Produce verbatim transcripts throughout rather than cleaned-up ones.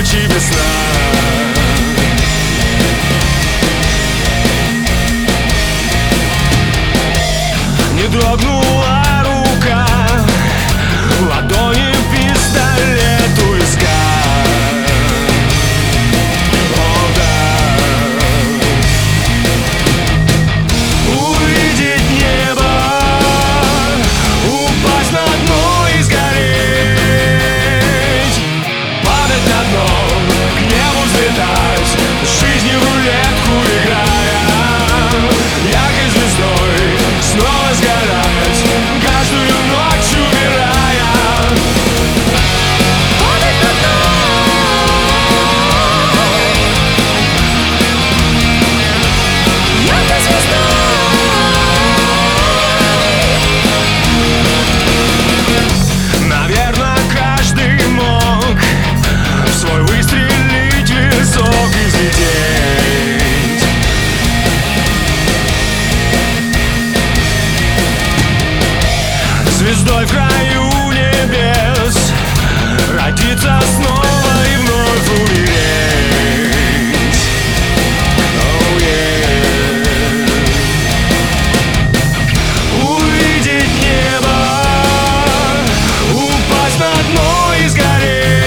ночи без сна. Не дрогнула рука, в ладони пистолет у виска. О, да. Увидеть небо, упасть на дно и сгореть, падать на дно, к небу взлетать, жизнью в рулетку играя, яркой звездой снова сгорать, каждую ночь умирая. Падать на дно, яркой звездой. Наверно, каждый мог в свой выстрелить висок и взлететь. Звездой в краю небес родиться снова и вновь умереть. Oh, yeah. Увидеть небо, упасть на дно и сгореть,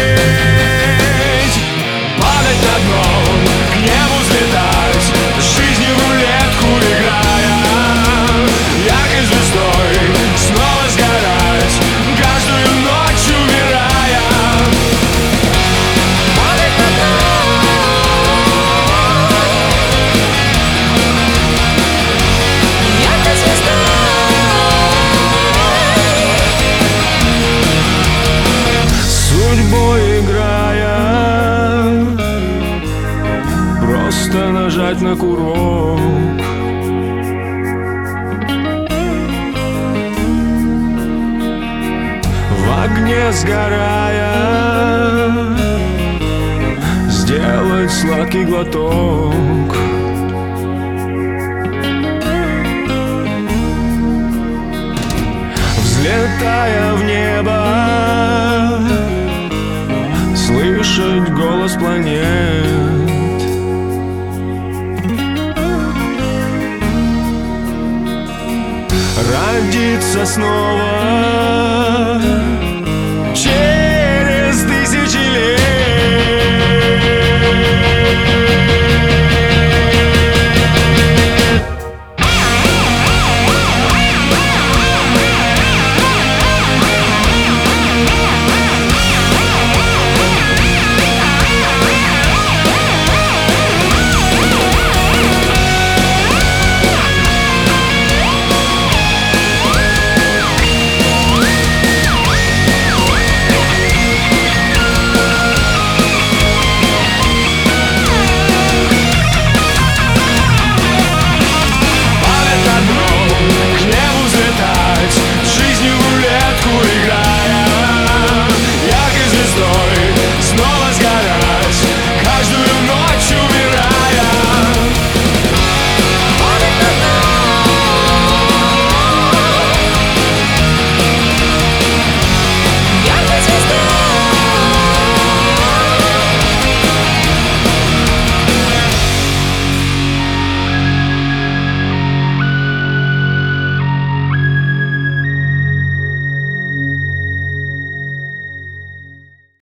падать на дно, к небу взлетать, жизнью в рулетку играя, яркой звездой снова сгорать, каждую ночь умирая. Падать на дно, яркой звездой. Судьбой играя, просто нажать на курок. В огне сгорая, сделать сладкий глоток. Взлетая в небо, слышать голос планет. Родиться снова